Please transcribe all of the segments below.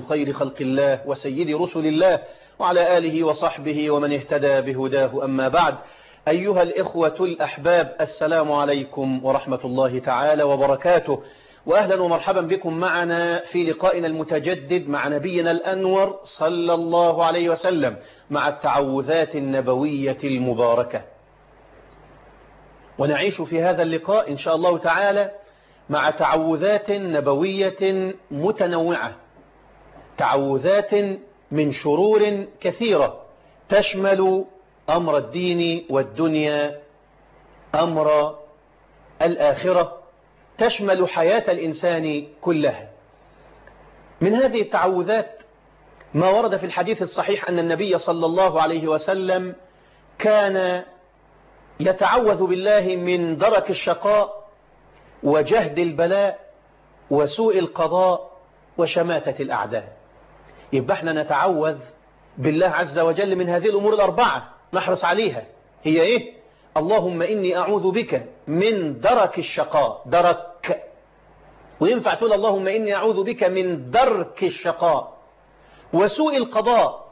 خير خلق الله وسيد رسل الله وعلى آله وصحبه ومن اهتدى بهداه. أما بعد، أيها الإخوة الأحباب، السلام عليكم ورحمة الله تعالى وبركاته، وأهلا ومرحبا بكم معنا في لقائنا المتجدد مع نبينا الأنور صلى الله عليه وسلم، مع التعوذات النبوية المباركة. ونعيش في هذا اللقاء إن شاء الله تعالى مع تعوذات نبوية متنوعة، تعوذات من شرور كثيرة تشمل أمر الدين والدنيا، أمر الآخرة، تشمل حياة الإنسان كلها. من هذه التعوذات ما ورد في الحديث الصحيح أن النبي صلى الله عليه وسلم كان يتعوذ بالله من درك الشقاء وجهد البلاء وسوء القضاء وشماتة الأعداء. يبقى احنا نتعوذ بالله عز وجل من هذه الأمور الأربعة، نحرص عليها. هي إيه؟ اللهم إني أعوذ بك من درك الشقاء، درك، وينفع تقول اللهم إني أعوذ بك من درك الشقاء وسوء القضاء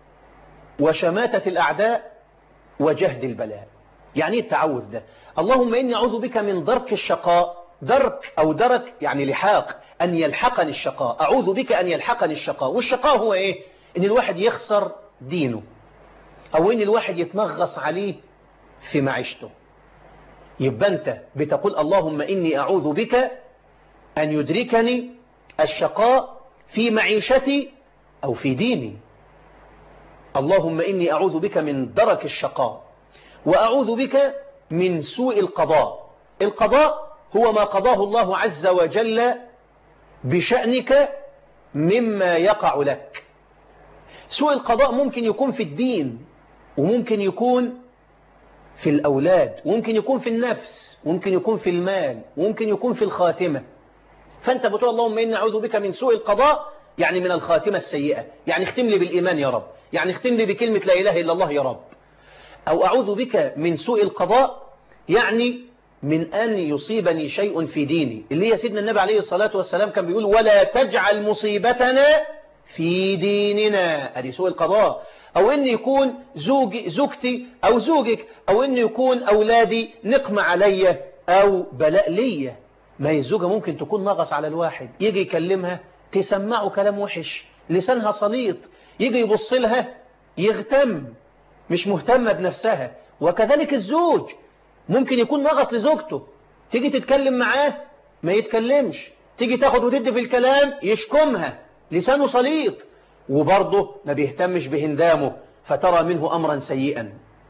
وشماتة الأعداء وجهد البلاء. يعني التعوذ ده اللهم إني أعوذ بك من درك الشقاء، درك أو درك يعني لحاق، أن يلحقني الشقاء، أعوذ بك أن يلحقني الشقاء. والشقاء هو إيه؟ إن الواحد يخسر دينه، أو إن الواحد يتنغص عليه في معيشته. يبقى أنت بتقول اللهم إني أعوذ بك أن يدركني الشقاء في معيشتي أو في ديني. اللهم إني أعوذ بك من درك الشقاء، وأعوذ بك من سوء القضاء. القضاء هو ما قضاه الله عز وجل بشأنك مما يقع لك. سوء القضاء ممكن يكون في الدين، وممكن يكون في الأولاد، وممكن يكون في النفس، وممكن يكون في المال، وممكن يكون في الخاتمة. فأنت بتقول اللهم إني أعوذ بك من سوء القضاء، يعني من الخاتمة السيئة، يعني اختم لي بالإيمان يا رب، يعني اختم لي بكلمة لا إله إلا الله يا رب. أو أعوذ بك من سوء القضاء، يعني من أن يصيبني شيء في ديني، اللي هي سيدنا النبي عليه الصلاة والسلام كان بيقول ولا تجعل مصيبتنا في ديننا. أدي سوء القضاء. أو إن يكون زوجتي أو زوجك، أو إن يكون أولادي نقمة علي أو بلاء لي. ما هي الزوجة ممكن تكون نغص على الواحد، يجي يكلمها تسمعه كلام وحش، لسانها سليط، يجي يبص لها يغتم، مش مهتمة بنفسها. وكذلك الزوج ممكن يكون نغص لزوجته، تيجي تتكلم معاه ما يتكلمش، تيجي تاخد وتدي في الكلام يشكمها، لسانه سليط، وبرضه ما بيهتمش بهندامه، فترى منه أمرا سيئا.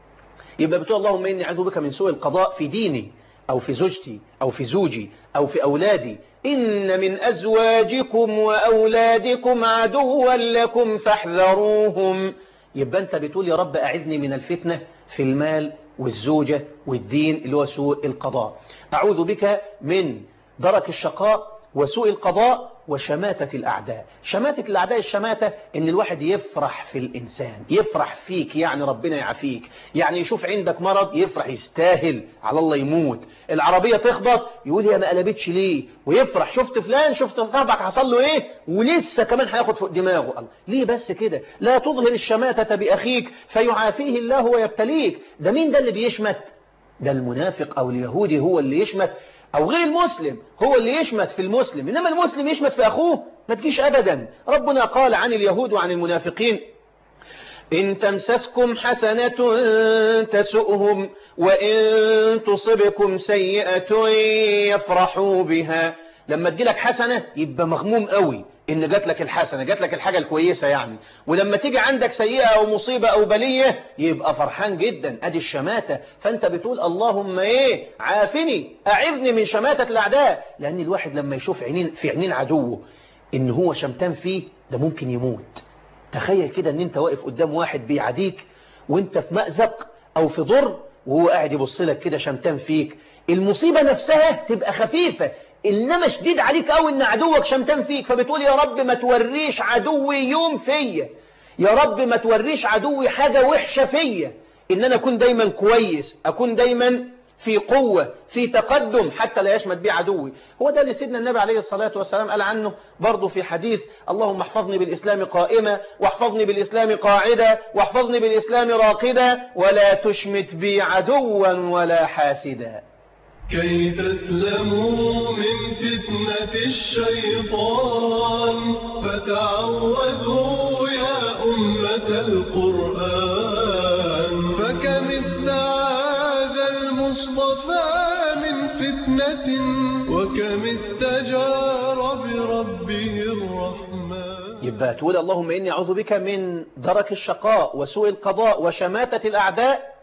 يبقى بتقول اللهم إني أعوذ بك من سوء القضاء في ديني أو في زوجتي أو في زوجي أو في أولادي. إن من أزواجكم وأولادكم عدوا لكم فاحذروهم. يبقى أنت بتقول يا رب أعذني من الفتنة في المال والزوجة والدين اللي هو سوء القضاء. أعوذ بك من درك الشقاء وسوء القضاء وشماتة الأعداء. شماتة الأعداء، الشماتة إن الواحد يفرح في الإنسان، يفرح فيك، يعني ربنا يعافيك، يعني يشوف عندك مرض يفرح، يستاهل على الله يموت. العربية تخبط يقول هي ما قلبتش ليه، ويفرح شفت فلان، شفت صاحبك حصل له إيه، ولسه كمان هياخد فوق دماغه. الله ليه بس كده؟ لا تظهر الشماتة بأخيك فيعافيه الله ويبتليك. ده مين ده اللي بيشمت؟ ده المنافق أو اليهودي هو اللي يشمت، أو غير المسلم هو اللي يشمت في المسلم، إنما المسلم يشمت في أخوه ما تجيش أبدا. ربنا قال عن اليهود وعن المنافقين إن تمسسكم حسنة تسؤهم وإن تصبكم سيئة يفرحوا بها. لما تجيلك حسنة يبقى مغموم قوي إن جات لك الحسنة، جات لك الحاجة الكويسة يعني، ولما تيجي عندك سيئة أو مصيبة أو بلية يبقى فرحان جدا. أدي الشماتة. فأنت بتقول اللهم إيه عافني، أعذني من شماتة الأعداء، لأن الواحد لما يشوف في عينين عدوه إن هو شمتان فيه ده ممكن يموت. تخيل كده إن أنت واقف قدام واحد بيعاديك وأنت في مأزق أو في ضر، وهو قاعد يبص لك كده شمتان فيك، المصيبة نفسها تبقى خفيفة، إنما شديد عليك أو إن عدوك شمتان فيك، فبتقول يا رب ما توريش عدوي يوم فيا، يا رب ما توريش عدوي حاجة وحشة فيا، إن أنا أكون دايما كويس، أكون دايما في قوة في تقدم حتى لا يشمت بي عدوي. هو ده اللي سيدنا النبي عليه الصلاة والسلام قال عنه برضو في حديث: اللهم احفظني بالإسلام قائمة، واحفظني بالإسلام قاعدة، واحفظني بالإسلام راقدة، ولا تشمت بي عدوا ولا حاسدا. كي تسلموا من فتنة الشيطان فتعوذوا يا أمة القرآن، فكم استعاذ المصطفى من فتنة وكم استجار بربه الرحمن. يبقى تقول اللهم إني أعوذ بك من درك الشقاء وسوء القضاء وشماتة الأعداء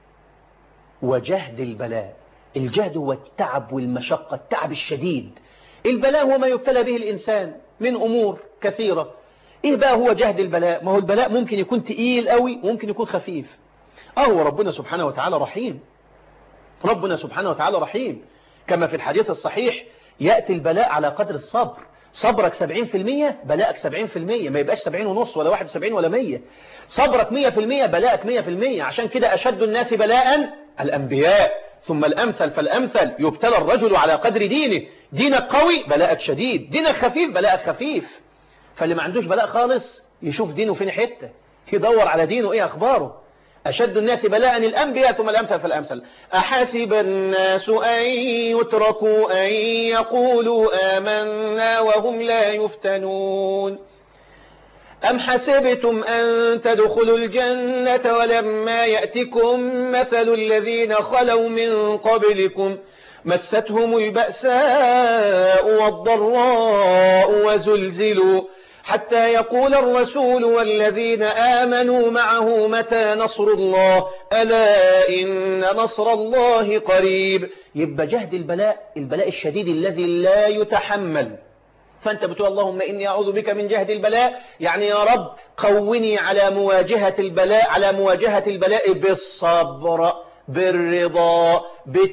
وجهد البلاء. الجهد هو التعب والمشقة، التعب الشديد. البلاء هو ما يبتلى به الإنسان من أمور كثيرة. إيه بقى هو جهد البلاء؟ ما هو البلاء ممكن يكون تقيل قوي وممكن يكون خفيف. هو ربنا سبحانه وتعالى رحيم. ربنا سبحانه وتعالى رحيم، كما في الحديث الصحيح: يأتي البلاء على قدر الصبر. صبرك 70%، بلاءك 70%، ما يبقاش 70.5 ولا 71 ولا 100. صبرك 100%، بلاءك 100%. عشان كده أشد الناس بلاء الأنبياء، ثم الأمثل فالأمثل. يبتلى الرجل على قدر دينه. دينك قوي بلاءك شديد، دينك خفيف بلاءك خفيف. فاللي ما عندوش بلاء خالص يشوف دينه فين حتة، يدور على دينه ايه أخباره. أشد الناس بلاء الأنبياء ثم الأمثل فالأمثل. أحسب الناس أن يتركوا أن يقولوا آمنا وهم لا يفتنون أم حسبتم أن تدخلوا الجنة ولما يأتكم مثل الذين خلوا من قبلكم مستهم البأساء والضراء وزلزلوا حتى يقول الرسول والذين آمنوا معه متى نصر الله ألا إن نصر الله قريب. يبقى جهد البلاء الشديد الذي لا يتحمل. فأنت بتقول اللهم إني أعوذ بك من جهد البلاء، يعني يا رب قوني على مواجهة البلاء بالصبر، بالرضا،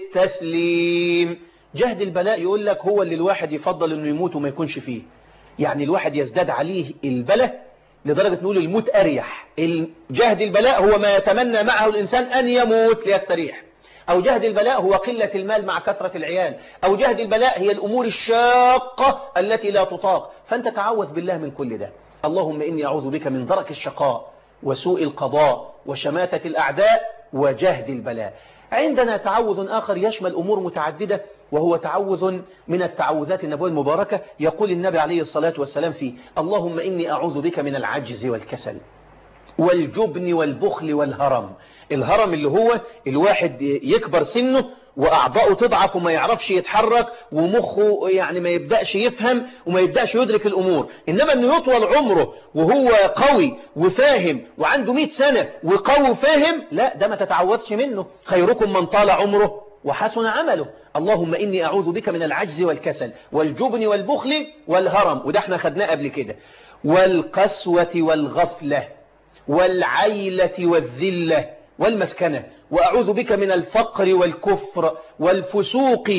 بالتسليم. جهد البلاء يقول لك هو اللي الواحد يفضل إنه يموت وما يكونش فيه. يعني الواحد يزداد عليه البلاء لدرجة نقول الموت أريح. جهد البلاء هو ما يتمنى معه الإنسان أن يموت ليستريح. أو جهد البلاء هو قلة المال مع كثرة العيال. أو جهد البلاء هي الأمور الشاقة التي لا تطاق. فأنت تعوذ بالله من كل ده. اللهم إني أعوذ بك من درك الشقاء وسوء القضاء وشماتة الأعداء وجهد البلاء. عندنا تعوذ آخر يشمل أمور متعددة، وهو تعوذ من التعوذات النبوية المباركة. يقول النبي عليه الصلاة والسلام فيه: اللهم إني أعوذ بك من العجز والكسل والجبن والبخل والهرم. الهرم اللي هو الواحد يكبر سنه وأعضاؤه تضعف وما يعرفش يتحرك ومخه يعني ما يبدأش يفهم وما يبدأش يدرك الأمور. إنما أنه يطول عمره وهو قوي وفاهم وعنده 100 سنة وقوي وفاهم، لا، ده ما تتعوذش منه. خيركم من طال عمره وحسن عمله. اللهم إني أعوذ بك من العجز والكسل والجبن والبخل والهرم، وده احنا خدناه قبل كده، والقسوة والغفلة والعيلة والذلة والمسكنة. وأعوذ بك من الفقر والكفر والفسوق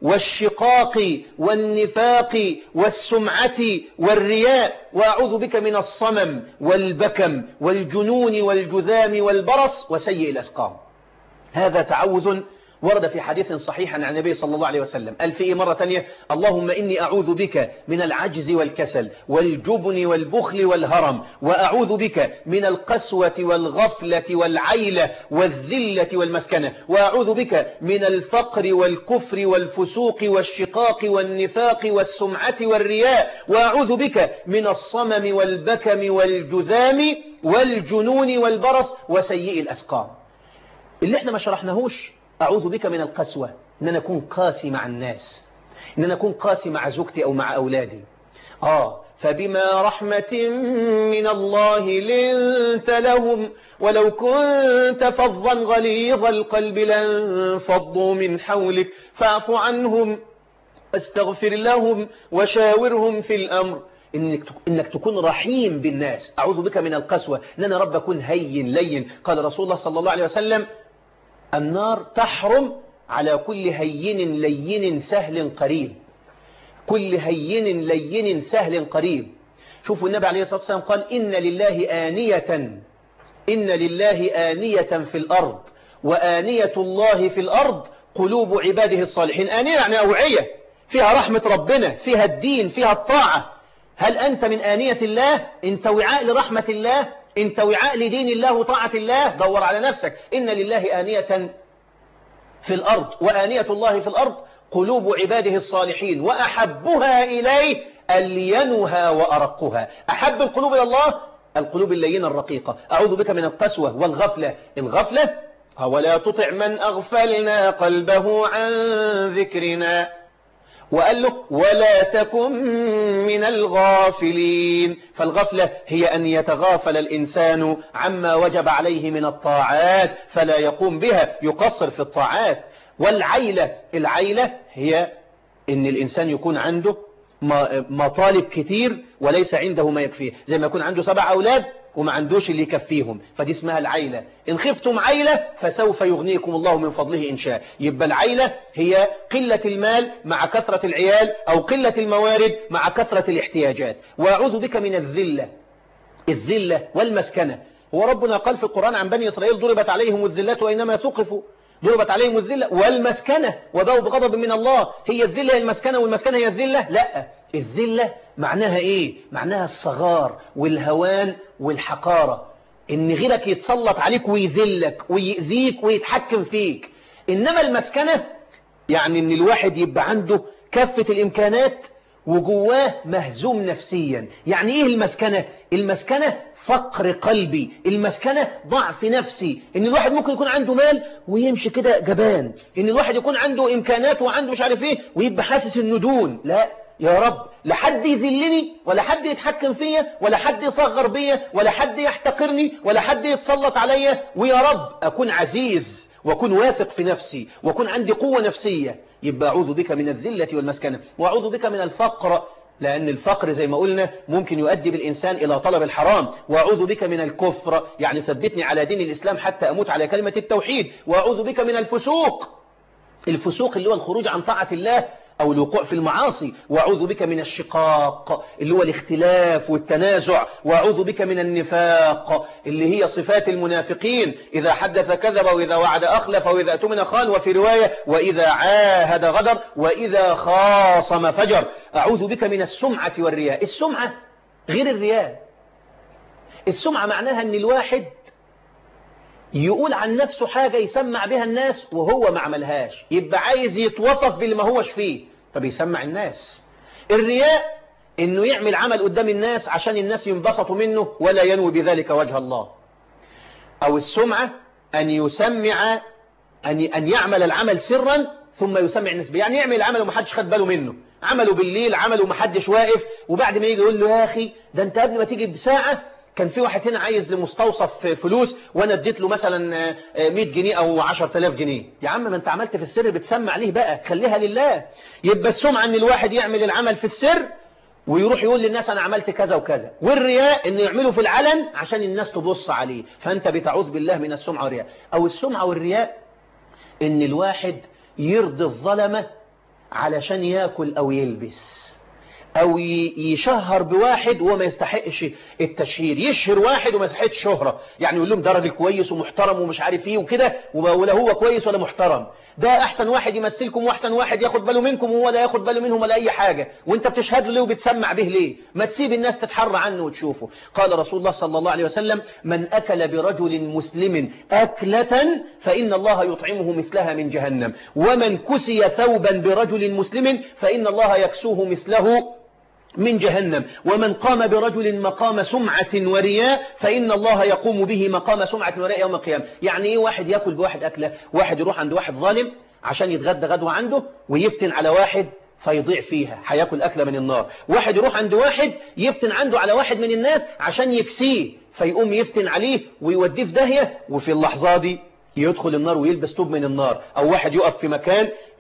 والشقاق والنفاق والسمعة والرياء. وأعوذ بك من الصمم والبكم والجنون والجذام والبرص وسيء الأسقام. هذا تعوذ ورد في حديث صحيح عن النبي صلى الله عليه وسلم. قال فيه مرة تانية: اللهم إني أعوذ بك من العجز والكسل والجبن والبخل والهرم، وأعوذ بك من القسوة والغفلة والعيلة والذلة والمسكنة، وأعوذ بك من الفقر والكفر والفسوق والشقاق والنفاق والسمعة والرياء، وأعوذ بك من الصمم والبكم والجذام والجنون والبرص وسيء الأسقام. اللي احنا ما شرحناهوش: أعوذ بك من القسوة، إن أنا أكون قاسي مع الناس، إن أنا أكون قاسي مع زوجتي أو مع أولادي. فبما رحمة من الله لنت لهم ولو كنت فظا غليظ القلب لانفضوا من حولك فاعف عنهم واستغفر لهم وشاورهم في الأمر. إنك تكون رحيم بالناس. أعوذ بك من القسوة، إن أنا رب أكون هين لين. قال رسول الله صلى الله عليه وسلم: النار تحرم على كل هين لين سهل قريب. كل هين لين سهل قريب. شوفوا النبي عليه الصلاة والسلام قال: إن لله آنية في الأرض وآنية الله في الأرض قلوب عباده الصالحين. آنية يعني أوعية فيها رحمة ربنا، فيها الدين، فيها الطاعة. هل أنت من آنية الله؟ أنت وعاء لرحمة الله؟ أنت وعاء لدين الله وطاعة الله؟ دور على نفسك. إن لله آنية في الأرض وآنية الله في الأرض قلوب عباده الصالحين وأحبها إليه ألينها وأرقها. أحب القلوب إلى الله القلوب اللينة الرقيقة. أعوذ بك من القسوة والغفلة. الغفلة ولا تطع من أغفلنا قلبه عن ذكرنا، وقال له ولا تكن من الغافلين. فالغفلة هي أن يتغافل الإنسان عما وجب عليه من الطاعات فلا يقوم بها، يقصر في الطاعات. والعيلة، العيلة هي أن الإنسان يكون عنده مطالب كتير وليس عنده ما يكفيه، زي ما يكون عنده 7 أولاد وما عندوش اللي يكفيهم، فدي اسمها العيلة. إن خفتم عيلة فسوف يغنيكم الله من فضله إن شاء. يبقى العيلة هي قلة المال مع كثرة العيال، أو قلة الموارد مع كثرة الاحتياجات. وأعوذ بك من الذلة، الذلة والمسكنة. وربنا قال في القرآن عن بني إسرائيل ضربت عليهم الذلة وإنما ثقفوا، ضربت عليهم الذلة والمسكنة وباءوا بغضب من الله. هي الذلة هي المسكنة والمسكنة هي الذلة؟ لا، الذلة معناها ايه؟ معناها الصغار والهوان والحقارة، ان غيرك يتسلط عليك ويذلك ويؤذيك ويتحكم فيك. انما المسكنة يعني ان الواحد يبقى عنده كافة الامكانات وجواه مهزوم نفسيا. يعني ايه المسكنة؟ المسكنة فقر قلبي، المسكنة ضعف نفسي. ان الواحد ممكن يكون عنده مال ويمشي كده جبان، ان الواحد يكون عنده امكانات وعنده مش عارف ايه ويبقى حاسس انه دون. لا يا رب، لا حد يذلني ولا حد يتحكم فيا ولا حد يصغر بيا ولا حد يحتقرني ولا حد يتسلط عليا، ويا رب أكون عزيز وأكون واثق في نفسي وأكون عندي قوة نفسية. يبقى أعوذ بك من الذلة والمسكنة. وأعوذ بك من الفقر، لأن الفقر زي ما قلنا ممكن يؤدي بالإنسان إلى طلب الحرام. وأعوذ بك من الكفر، يعني ثبتني على دين الإسلام حتى أموت على كلمة التوحيد. وأعوذ بك من الفسوق، الفسوق اللي هو الخروج عن طاعة الله أو الوقوع في المعاصي. وأعوذ بك من الشقاق اللي هو الاختلاف والتنازع. وأعوذ بك من النفاق اللي هي صفات المنافقين، إذا حدث كذب وإذا وعد أخلف وإذا اؤتمن خان، وفي رواية وإذا عاهد غدر وإذا خاصم فجر. أعوذ بك من السمعة والرياء. السمعة غير الرياء. السمعة معناها أن الواحد يقول عن نفسه حاجة يسمع بها الناس وهو ما عملهاش، يبقى عايز يتوصف باللي ما هوش فيه فبيسمع الناس. الرياء انه يعمل عمل قدام الناس عشان الناس ينبسطوا منه ولا ينوي بذلك وجه الله. او السمعة ان يسمع ان يعمل العمل سرا ثم يسمع الناس به، يعني يعمل العمل ومحدش خد باله منه، عمله بالليل، عمله ومحدش واقف، وبعد ما يجي يقول له يا اخي ده انت قبل ما تيجي بساعة كان في واحد هنا عايز لمستوصف فلوس وانا اديت له مثلا 100 جنيه او 10,000 جنيه. يا عم ما انت عملت في السر، بتسمع ليه بقى؟ خليها لله. يبقى السمعة ان الواحد يعمل العمل في السر ويروح يقول للناس انا عملت كذا وكذا. والرياء انه يعمله في العلن عشان الناس تبص عليه، فانت بتعوذ بالله من السمعة والرياء. او السمعة والرياء ان الواحد يرضي الظلمة علشان ياكل او يلبس، او يشهر بواحد وما يستحقش التشهير، يشهر واحد وما يستحقش شهرة، يعني يقول لهم ده راجل كويس ومحترم ومش عارف ايه وكده، ولا هو كويس ولا محترم، ده احسن واحد يمثلكم واحسن واحد ياخد باله منكم وهو لا ياخد باله منهم ولا اي حاجة، وانت بتشهد له ليه وبتسمع به ليه؟ ما تسيب الناس تتحرى عنه وتشوفه. قال رسول الله صلى الله عليه وسلم من اكل برجل مسلم اكلة فان الله يطعمه مثلها من جهنم، ومن كسي ثوبا برجل مسلم فان الله يكسوه مثله من جهنم، ومن قام برجل مقام سمعة ورياء فإن الله يقوم به مقام سمعة ورياء يوم القيامة. يعني ايه واحد يأكل بواحد أكلة؟ واحد يروح عند واحد ظالم عشان يتغدى غدوة عنده ويفتن على واحد فيضيع فيها، هياكل أكلة من النار. واحد يروح عند واحد يفتن عنده على واحد من الناس عشان يكسيه فيقوم يفتن عليه ويوديه في داهية، وفي اللحظة دي يدخل النار ويلبس توب من النار. أو واحد يقف في مكان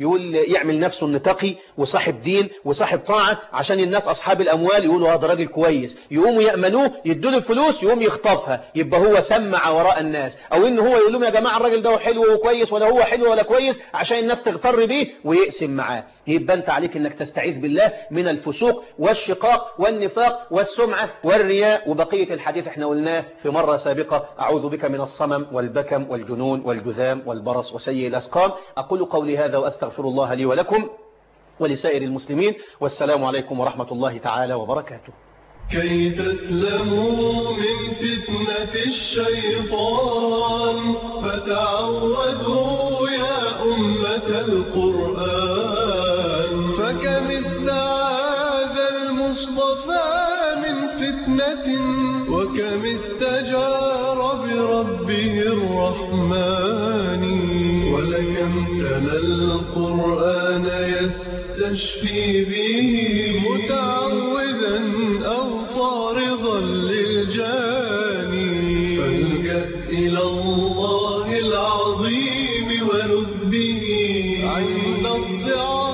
يقول يعمل نفسه انه تقي وصاحب دين وصاحب طاعة عشان الناس أصحاب الأموال يقولوا هذا راجل كويس، يقوموا يأمنوه يدوا الفلوس يقوم يخطفها، يبقى هو سمع وراء الناس. أو إن هو يقول لهم يا جماعة الراجل ده حلو وكويس ولا هو حلو ولا كويس عشان الناس تغتر بيه ويقسم معاه. يبقى أنت عليك إنك تستعيذ بالله من الفسوق والشقاق والنفاق والسمعة والرياء. وبقية الحديث احنا قلناه في مرة سابقة. أعوذ بك من الصمم والبكم والجنون والجذام والبرص وسيء الأسقام. أقول قولي هذا وأستغفر الله لي ولكم ولسائر المسلمين، والسلام عليكم ورحمة الله تعالى وبركاته. كي تسلموا من فتنة الشيطان فتعودوا يا أمة القرآن، فكم استعاذ المصطفى من فتنة وكم استجار بربه الرحمن، ولكم تلا القرآن يستشفي به متعوذا أو طارضا للجاني، فالجأ إلى الله العظيم ونذ به عند الضعاف